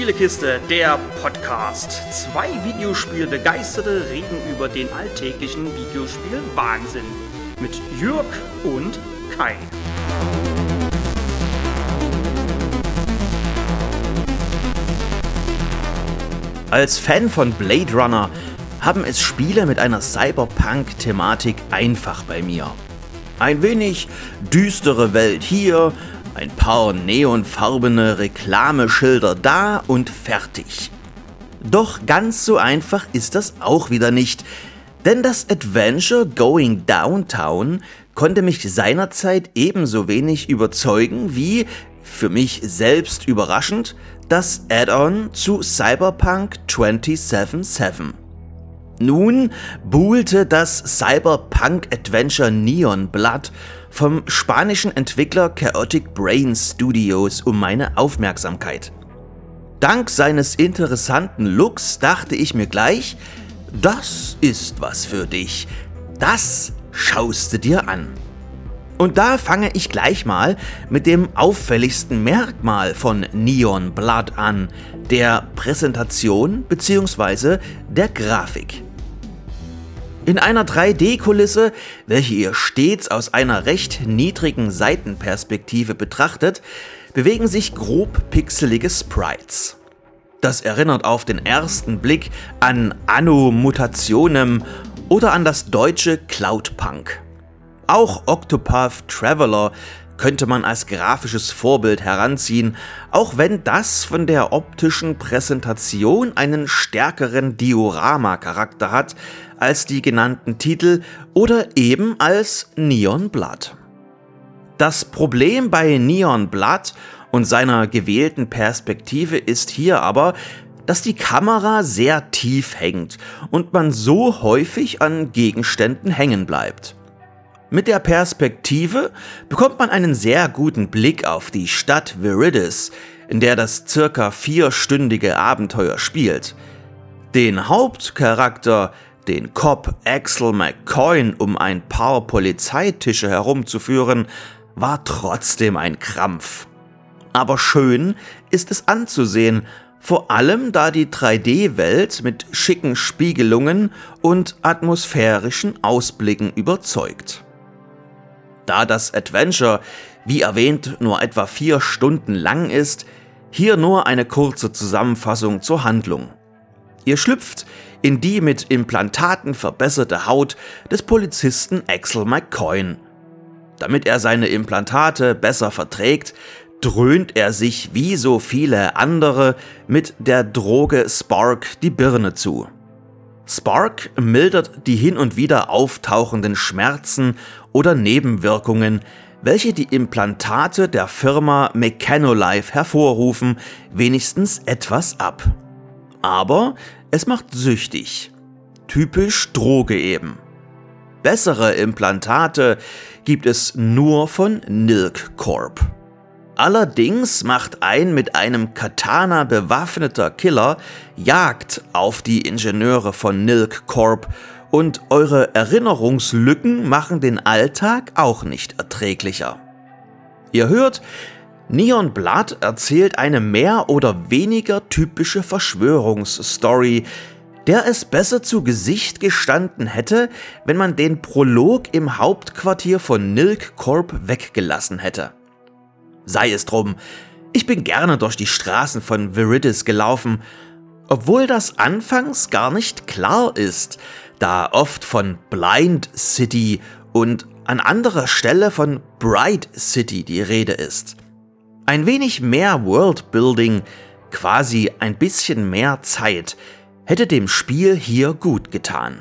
Spielekiste, der Podcast. Zwei Videospielbegeisterte reden über den alltäglichen Videospiel-Wahnsinn. Mit Jörg und Kai. Als Fan von Blade Runner haben es Spiele mit einer Cyberpunk-Thematik einfach bei mir. Ein wenig düstere Welt hier, ein paar neonfarbene Reklameschilder da und fertig. Doch ganz so einfach ist das auch wieder nicht, denn das Adventure Going Downtown konnte mich seinerzeit ebenso wenig überzeugen wie, für mich selbst überraschend, das Add-on zu Cyberpunk 2077. Nun buhlte das Cyberpunk-Adventure Neon Blood vom spanischen Entwickler Chaotic Brain Studios um meine Aufmerksamkeit. Dank seines interessanten Looks dachte ich mir gleich, das ist was für dich, das schaust du dir an. Und da fange ich gleich mal mit dem auffälligsten Merkmal von Neon Blood an, der Präsentation bzw. der Grafik. In einer 3D-Kulisse, welche ihr stets aus einer recht niedrigen Seitenperspektive betrachtet, bewegen sich grob pixelige Sprites. Das erinnert auf den ersten Blick an Anno Mutationem oder an das deutsche Cloudpunk. Auch Octopath Traveler könnte man als grafisches Vorbild heranziehen, auch wenn das von der optischen Präsentation einen stärkeren Diorama-Charakter hat als die genannten Titel oder eben als Neon Blood. Das Problem bei Neon Blood und seiner gewählten Perspektive ist hier aber, dass die Kamera sehr tief hängt und man so häufig an Gegenständen hängen bleibt. Mit der Perspektive bekommt man einen sehr guten Blick auf die Stadt Viridis, in der das circa 4-stündige Abenteuer spielt. Den Hauptcharakter, den Cop Axel McCoy, um ein paar Polizeitische herumzuführen, war trotzdem ein Krampf. Aber schön ist es anzusehen, vor allem da die 3D-Welt mit schicken Spiegelungen und atmosphärischen Ausblicken überzeugt. Da das Adventure, wie erwähnt, nur etwa 4 Stunden lang ist, hier nur eine kurze Zusammenfassung zur Handlung. Ihr schlüpft in die mit Implantaten verbesserte Haut des Polizisten Axel McCoy. Damit er seine Implantate besser verträgt, dröhnt er sich wie so viele andere mit der Droge Spark die Birne zu. Spark mildert die hin und wieder auftauchenden Schmerzen oder Nebenwirkungen, welche die Implantate der Firma Mechanolife hervorrufen, wenigstens etwas ab. Aber es macht süchtig. Typisch Droge eben. Bessere Implantate gibt es nur von Nilk Corp. Allerdings macht ein mit einem Katana bewaffneter Killer Jagd auf die Ingenieure von Nilk Corp und eure Erinnerungslücken machen den Alltag auch nicht erträglicher. Ihr hört, Neon Blood erzählt eine mehr oder weniger typische Verschwörungsstory, der es besser zu Gesicht gestanden hätte, wenn man den Prolog im Hauptquartier von Nilk Corp weggelassen hätte. Sei es drum, ich bin gerne durch die Straßen von Viridis gelaufen, obwohl das anfangs gar nicht klar ist, da oft von Blind City und an anderer Stelle von Bright City die Rede ist. Ein wenig mehr Worldbuilding, quasi ein bisschen mehr Zeit, hätte dem Spiel hier gut getan.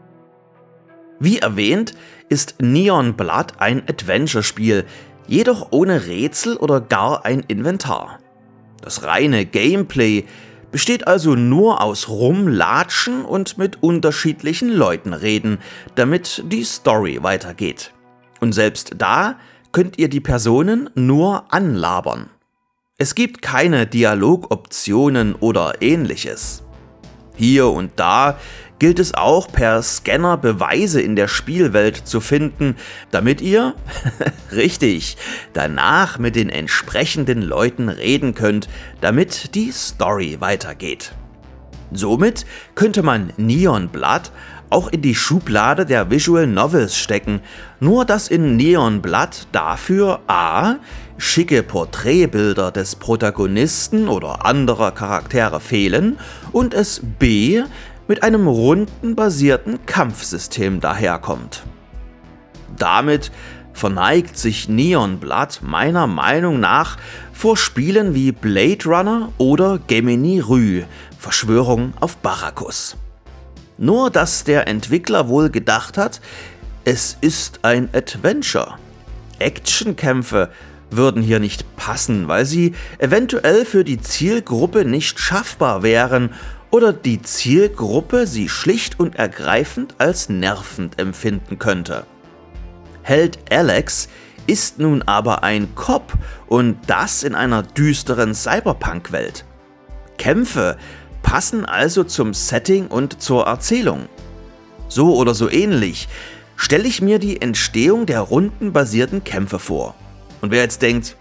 Wie erwähnt, ist Neon Blood ein Adventure-Spiel, jedoch ohne Rätsel oder gar ein Inventar. Das reine Gameplay besteht also nur aus Rumlatschen und mit unterschiedlichen Leuten reden, damit die Story weitergeht. Und selbst da könnt ihr die Personen nur anlabern. Es gibt keine Dialogoptionen oder ähnliches. Hier und da gilt es auch per Scanner Beweise in der Spielwelt zu finden, damit ihr, richtig, danach mit den entsprechenden Leuten reden könnt, damit die Story weitergeht. Somit könnte man Neon Blood auch in die Schublade der Visual Novels stecken, nur dass in Neon Blood dafür a. schicke Porträtbilder des Protagonisten oder anderer Charaktere fehlen und es b. mit einem rundenbasierten Kampfsystem daherkommt. Damit verneigt sich Neon Blood meiner Meinung nach vor Spielen wie Blade Runner oder Gemini Rue, Verschwörung auf Barakus. Nur dass der Entwickler wohl gedacht hat, es ist ein Adventure. Actionkämpfe würden hier nicht passen, weil sie eventuell für die Zielgruppe nicht schaffbar wären oder die Zielgruppe sie schlicht und ergreifend als nervend empfinden könnte. Held Alex ist nun aber ein Cop und das in einer düsteren Cyberpunk-Welt. Kämpfe passen also zum Setting und zur Erzählung. So oder so ähnlich stelle ich mir die Entstehung der rundenbasierten Kämpfe vor. Und wer jetzt denkt,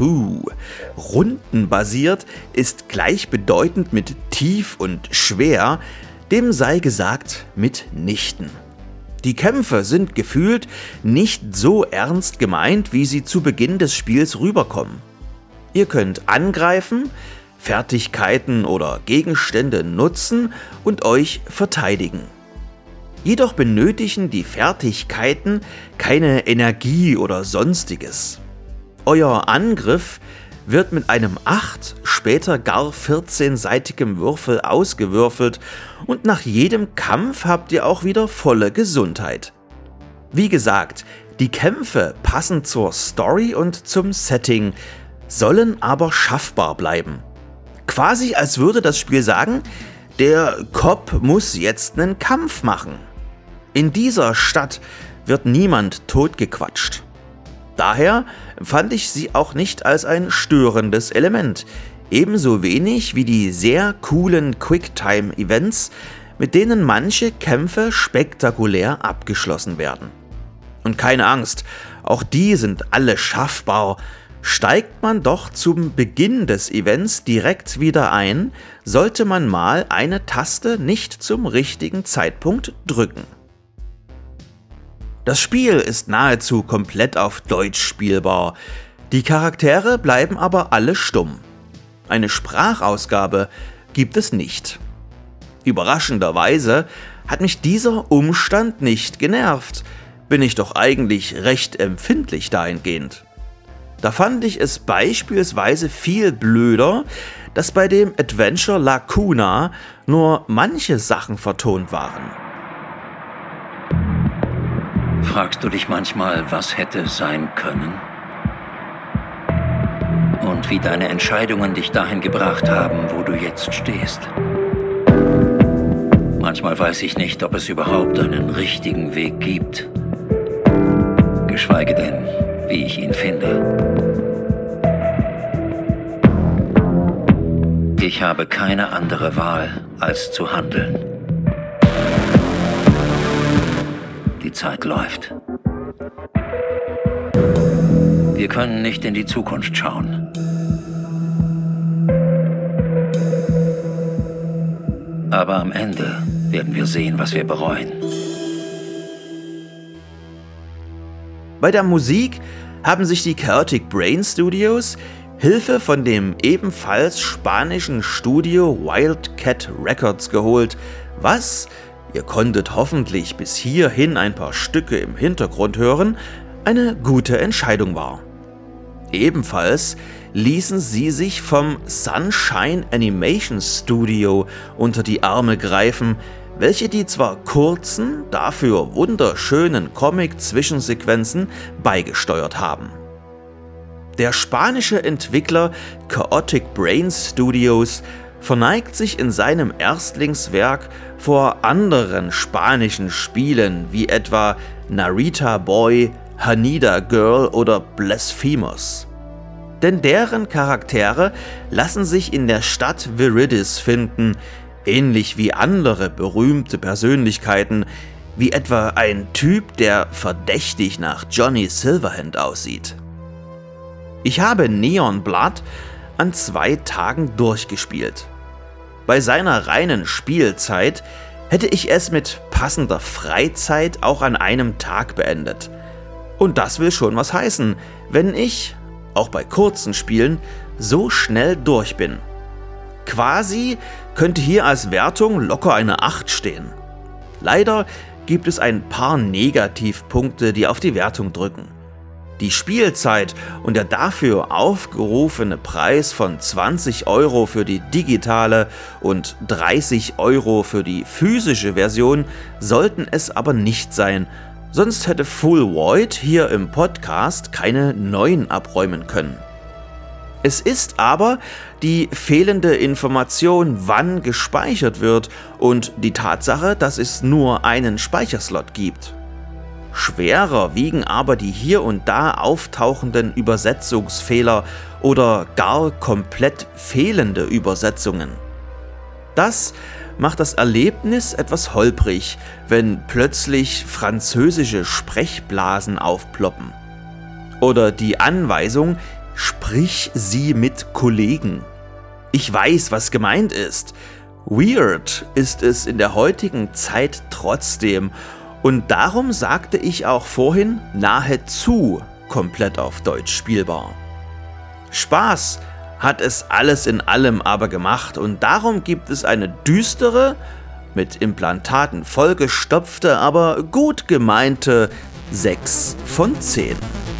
rundenbasiert ist gleichbedeutend mit tief und schwer, dem sei gesagt mitnichten. Die Kämpfe sind gefühlt nicht so ernst gemeint, wie sie zu Beginn des Spiels rüberkommen. Ihr könnt angreifen, Fertigkeiten oder Gegenstände nutzen und euch verteidigen. Jedoch benötigen die Fertigkeiten keine Energie oder sonstiges. Euer Angriff wird mit einem 8, später gar 14-seitigem Würfel ausgewürfelt und nach jedem Kampf habt ihr auch wieder volle Gesundheit. Wie gesagt, die Kämpfe passen zur Story und zum Setting, sollen aber schaffbar bleiben. Quasi als würde das Spiel sagen, der Cop muss jetzt einen Kampf machen. In dieser Stadt wird niemand totgequatscht. Daher fand ich sie auch nicht als ein störendes Element, ebenso wenig wie die sehr coolen Quicktime-Events, mit denen manche Kämpfe spektakulär abgeschlossen werden. Und keine Angst, auch die sind alle schaffbar. Steigt man doch zum Beginn des Events direkt wieder ein, sollte man mal eine Taste nicht zum richtigen Zeitpunkt drücken. Das Spiel ist nahezu komplett auf Deutsch spielbar, die Charaktere bleiben aber alle stumm. Eine Sprachausgabe gibt es nicht. Überraschenderweise hat mich dieser Umstand nicht genervt, bin ich doch eigentlich recht empfindlich dahingehend. Da fand ich es beispielsweise viel blöder, dass bei dem Adventure Lacuna nur manche Sachen vertont waren. Fragst du dich manchmal, was hätte sein können? Und wie deine Entscheidungen dich dahin gebracht haben, wo du jetzt stehst? Manchmal weiß ich nicht, ob es überhaupt einen richtigen Weg gibt. Geschweige denn, wie ich ihn finde. Ich habe keine andere Wahl, als zu handeln. Die Zeit läuft. Wir können nicht in die Zukunft schauen. Aber am Ende werden wir sehen, was wir bereuen. Bei der Musik haben sich die Chaotic Brain Studios Hilfe von dem ebenfalls spanischen Studio Wildcat Records geholt, was, ihr konntet hoffentlich bis hierhin ein paar Stücke im Hintergrund hören, eine gute Entscheidung war. Ebenfalls ließen sie sich vom Sunshine Animation Studio unter die Arme greifen, welche die zwar kurzen, dafür wunderschönen Comic-Zwischensequenzen beigesteuert haben. Der spanische Entwickler Chaotic Brain Studios verneigt sich in seinem Erstlingswerk vor anderen spanischen Spielen wie etwa Narita Boy, Haneda Girl oder Blasphemous. Denn deren Charaktere lassen sich in der Stadt Viridis finden, Ähnlich wie andere berühmte Persönlichkeiten, wie etwa ein Typ, der verdächtig nach Johnny Silverhand aussieht. Ich habe Neon Blood an 2 Tagen durchgespielt. Bei seiner reinen Spielzeit hätte ich es mit passender Freizeit auch an einem Tag beendet. Und das will schon was heißen, wenn ich, auch bei kurzen Spielen, so schnell durch bin. Quasi könnte hier als Wertung locker eine 8 stehen. Leider gibt es ein paar Negativpunkte, die auf die Wertung drücken. Die Spielzeit und der dafür aufgerufene Preis von 20 € für die digitale und 30 € für die physische Version sollten es aber nicht sein, sonst hätte Full Void hier im Podcast keine 9 abräumen können. Es ist aber die fehlende Information, wann gespeichert wird und die Tatsache, dass es nur einen Speicherslot gibt. Schwerer wiegen aber die hier und da auftauchenden Übersetzungsfehler oder gar komplett fehlende Übersetzungen. Das macht das Erlebnis etwas holprig, wenn plötzlich französische Sprechblasen aufploppen. Oder die Anweisung, sprich sie mit Kollegen. Ich weiß, was gemeint ist. Weird ist es in der heutigen Zeit trotzdem. Und darum sagte ich auch vorhin nahezu komplett auf Deutsch spielbar. Spaß hat es alles in allem aber gemacht und darum gibt es eine düstere, mit Implantaten vollgestopfte, aber gut gemeinte 6 von 10.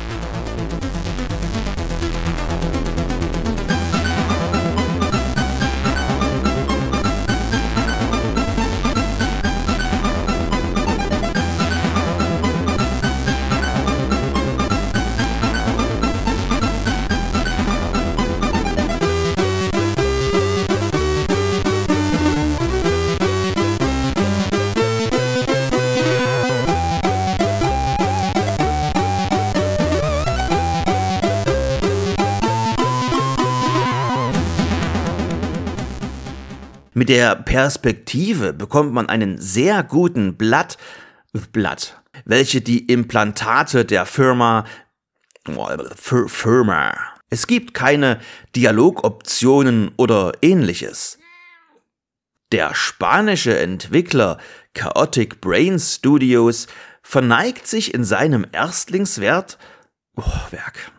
Mit der Perspektive bekommt man einen sehr guten Blatt, welche die Implantate der Firma. Es gibt keine Dialogoptionen oder ähnliches. Der spanische Entwickler Chaotic Brain Studios verneigt sich in seinem Erstlingswerk